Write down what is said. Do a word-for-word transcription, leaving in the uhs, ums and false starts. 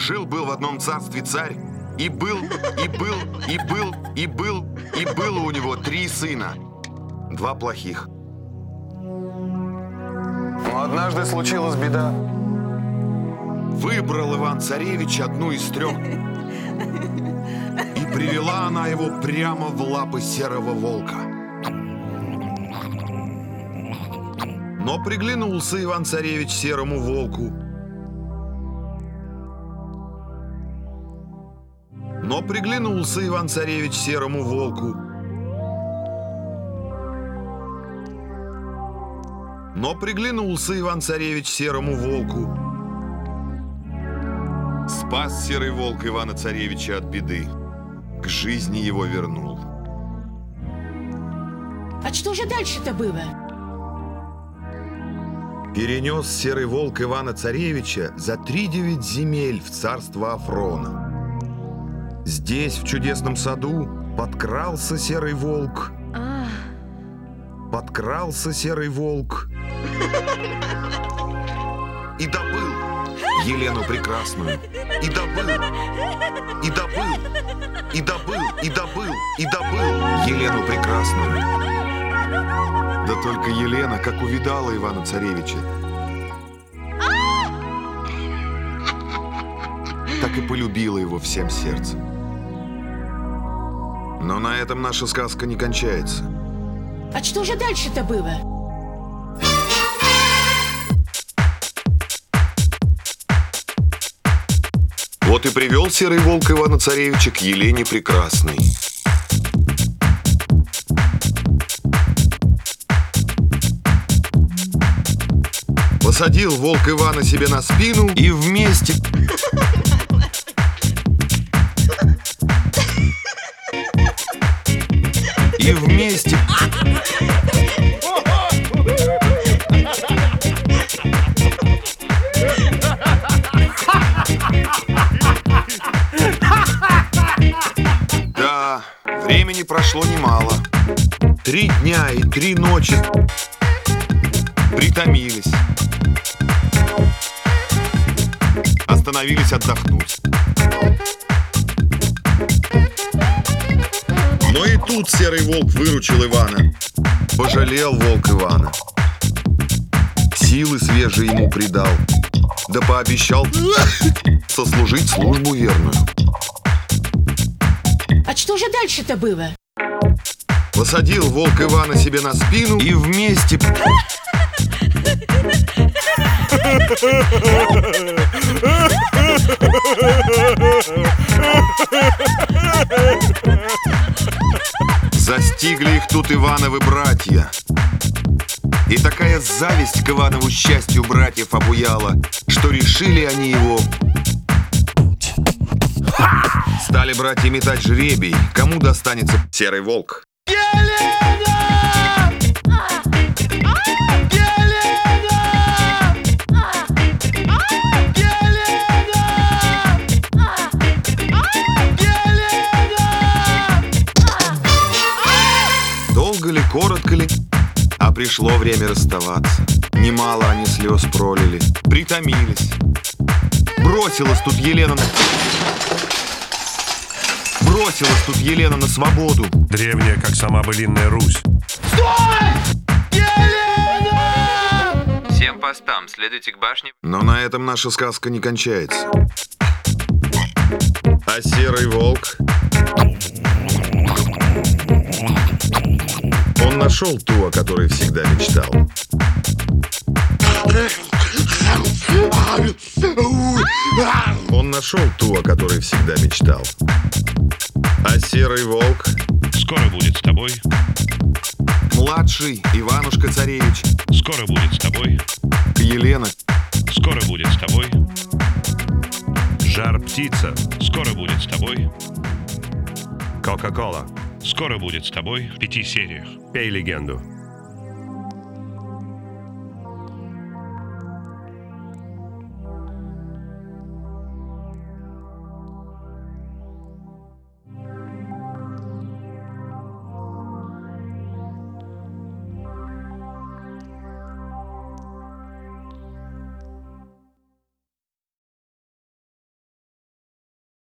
Жил-был в одном царстве царь, и был, и был, и был, и был, и было у него три сына. Два плохих. Но однажды случилась беда. Выбрал Иван-царевич одну из трех. И привела она его прямо в лапы серого волка. Но приглянулся Иван-царевич серому волку. Но приглянулся Иван-царевич серому волку. Но приглянулся Иван-царевич серому волку. Спас серый волк Ивана-царевича от беды. К жизни его вернул. А что же дальше-то было? Перенес серый волк Ивана-царевича за тридевять земель в царство Афрона. Здесь, в чудесном саду, подкрался серый волк. А. Подкрался серый волк. И добыл Елену прекрасную. И добыл. И добыл. И добыл. И добыл. И добыл Елену прекрасную. Да только Елена, как увидала Ивана-царевича, так и полюбила его всем сердцем. Но на этом наша сказка не кончается. А что же дальше-то было? Вот и привел серый волк Ивана-царевича к Елене прекрасной. Посадил волк Ивана себе на спину и вместе... И вместе... Да, времени прошло немало. Три дня и три ночи притомились. Остановились отдохнуть. Но и тут серый волк выручил Ивана. Пожалел волк Ивана. Силы свежие ему придал. Да пообещал сослужить службу верную. А что же дальше-то было? Посадил волк Ивана себе на спину и вместе... Застигли их тут Ивановы братья. И такая зависть к Иванову счастью братьев обуяла, что решили они его... Стали братья метать жребий, кому достанется серый волк. Елена! Елена! Долго ли, коротко ли, а пришло время расставаться. Немало они слез пролили, притомились. Бросилась тут Елена на... Бросилась тут Елена на свободу. Древняя, как сама былинная Русь. Стой! Елена! Всем постам, следуйте к башне. Но на этом наша сказка не кончается. А серый волк... Он нашел ту, о которой всегда мечтал. Он нашел ту, о которой всегда мечтал. А серый волк... Скоро будет с тобой. Младший Иванушка-царевич. Скоро будет с тобой. Елена. Скоро будет с тобой. Жар-птица. Скоро будет с тобой. Кока-кола. Скоро будет с тобой в пяти сериях. Пей легенду.